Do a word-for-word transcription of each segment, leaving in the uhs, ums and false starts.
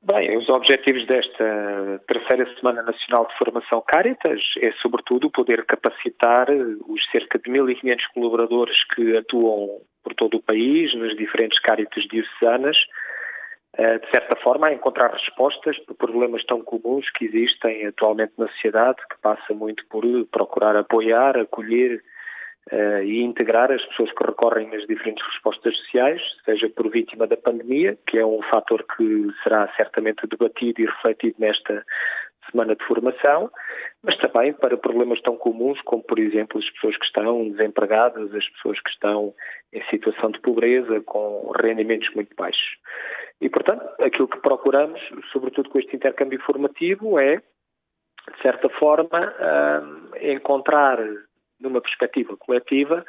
Bem, os objetivos desta terceira Semana Nacional de Formação Caritas é, sobretudo, poder capacitar os cerca de mil e quinhentos colaboradores que atuam por todo o país, nas diferentes Caritas diocesanas, de certa forma, a encontrar respostas para problemas tão comuns que existem atualmente na sociedade, que passa muito por procurar apoiar, acolher Uh, e integrar as pessoas que recorrem às diferentes respostas sociais, seja por vítima da pandemia, que é um fator que será certamente debatido e refletido nesta semana de formação, mas também para problemas tão comuns como, por exemplo, as pessoas que estão desempregadas, as pessoas que estão em situação de pobreza, com rendimentos muito baixos. E, portanto, aquilo que procuramos, sobretudo com este intercâmbio formativo, é, de certa forma, uh, encontrar numa perspectiva coletiva,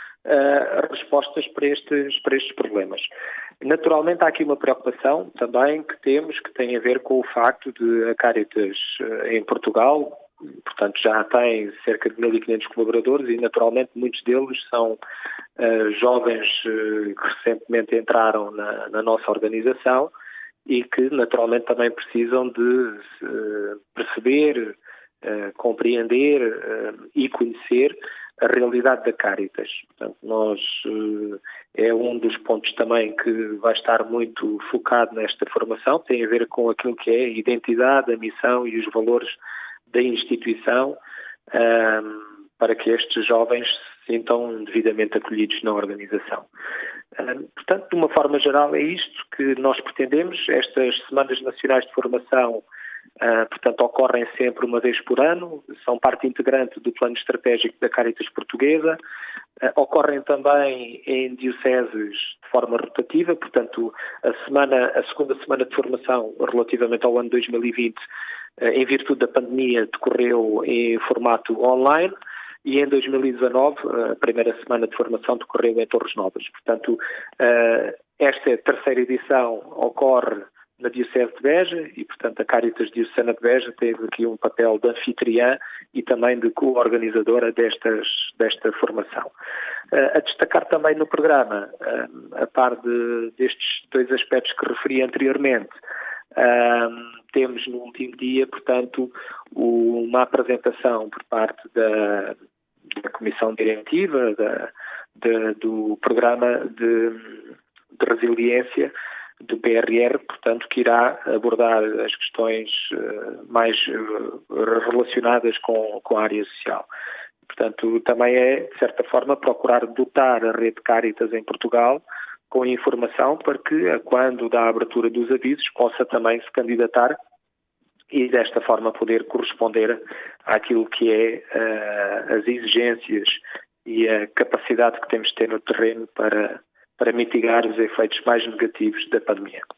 uh, respostas para estes, para estes problemas. Naturalmente, há aqui uma preocupação também que temos, que tem a ver com o facto de a Caritas uh, em Portugal, portanto, já tem cerca de mil e quinhentos colaboradores e, naturalmente, muitos deles são uh, jovens uh, que recentemente entraram na, na nossa organização e que, naturalmente, também precisam de uh, perceber, Uh, compreender uh, e conhecer a realidade da Caritas. Portanto, nós, uh, é um dos pontos também que vai estar muito focado nesta formação, tem a ver com aquilo que é a identidade, a missão e os valores da instituição, uh, para que estes jovens se sintam devidamente acolhidos na organização. Uh, portanto, de uma forma geral, é isto que nós pretendemos. Estas Semanas Nacionais de Formação Uh, portanto, ocorrem sempre uma vez por ano, são parte integrante do plano estratégico da Caritas Portuguesa, uh, ocorrem também em dioceses de forma rotativa, portanto, a, semana, a segunda semana de formação relativamente ao ano dois mil e vinte, uh, em virtude da pandemia, decorreu em formato online, e em dois mil e dezanove, a primeira semana de formação decorreu em Torres Novas. Portanto, uh, esta terceira edição ocorre na Diocese de Beja e, portanto, a Caritas Diocesana de Beja teve aqui um papel de anfitriã e também de co-organizadora destas, desta formação. Uh, a destacar também no programa, uh, a par de, destes dois aspectos que referi anteriormente, uh, temos no último dia, portanto, uma apresentação por parte da, da Comissão Diretiva da, da, do Programa de, de Resiliência do P R R, portanto, que irá abordar as questões uh, mais uh, relacionadas com, com a área social. Portanto, também é, de certa forma, procurar dotar a rede Caritas em Portugal com informação para que, quando da abertura dos avisos, possa também se candidatar e, desta forma, poder corresponder àquilo que é uh, as exigências e a capacidade que temos de ter no terreno para para mitigar os efeitos mais negativos da pandemia.